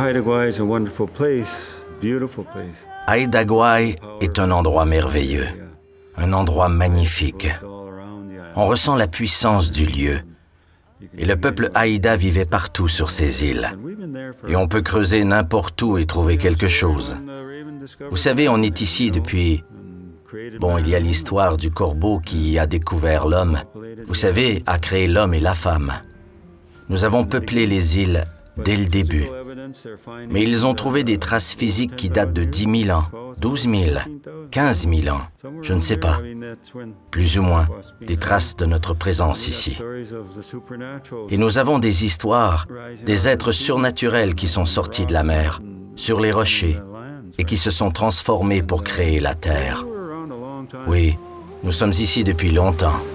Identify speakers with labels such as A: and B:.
A: Haida Gwaii is a wonderful place, beautiful place.
B: Haida Gwaii est un endroit merveilleux, un endroit magnifique. On ressent la puissance du lieu. Et le peuple Haida vivait partout sur ces îles. Et on peut creuser n'importe où et trouver quelque chose. Vous savez, on est ici depuis... Bon, il y a l'histoire du corbeau qui a découvert l'homme. Vous savez, a créé l'homme et la femme. Nous avons peuplé les îles dès le début. Mais ils ont trouvé des traces physiques qui datent de 10 000 ans, 12 000, 15 000 ans, je ne sais pas. Plus ou moins, des traces de notre présence ici. Et nous avons des histoires, des êtres surnaturels qui sont sortis de la mer, sur les rochers, et qui se sont transformés pour créer la terre. Oui, nous sommes ici depuis longtemps.